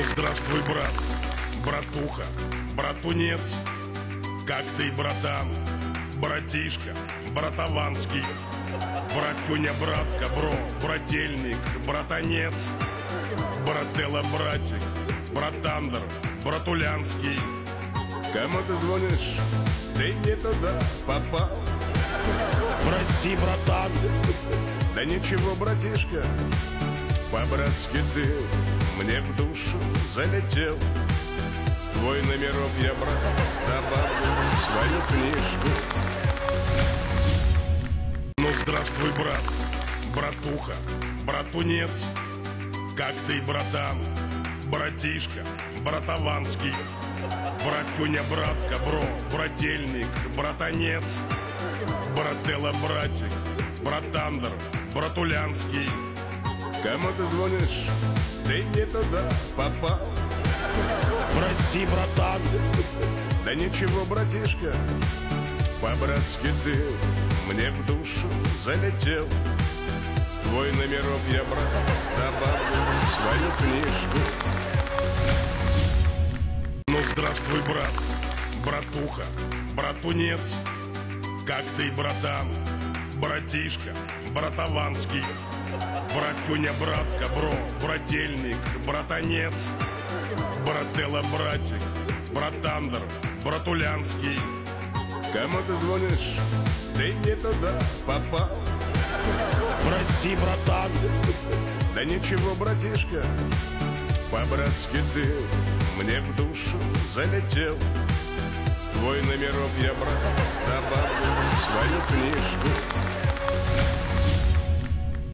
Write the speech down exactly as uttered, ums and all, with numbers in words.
Здравствуй, брат, братуха, братунец. Как ты, братан, братишка, братованский. Братюня, братка, бро, брательник, братанец. Брателло, братик, братандр, братулянский. Кому ты звонишь? Ты не туда попал. Прости, братан. Да ничего, братишка, по-братски ты мне в душу залетел. Твой номерок я, брат, добавлю в свою книжку. Ну, здравствуй, брат, братуха, братунец. Как ты, братан, братишка, братованский. Братюня, братка, бро, брательник, братанец. Брателло, братик, братандр, братулянский. Кому ты звонишь? Ты не туда попал. Прости, братан. Да ничего, братишка, по-братски ты мне в душу залетел. Твой номерок я, брат, добавлю в свою книжку. Ну, здравствуй, брат, братуха, братунец. Как ты, братан, братишка, братованский. Братюня, братка, бро, брательник, братанец. Брателло, братик, братандр, братулянский. Кому ты звонишь? Ты не туда попал. Прости, братан. Да ничего, братишка, по-братски ты мне в душу залетел. Твой номерок я, брат, добавлю в свою книжку.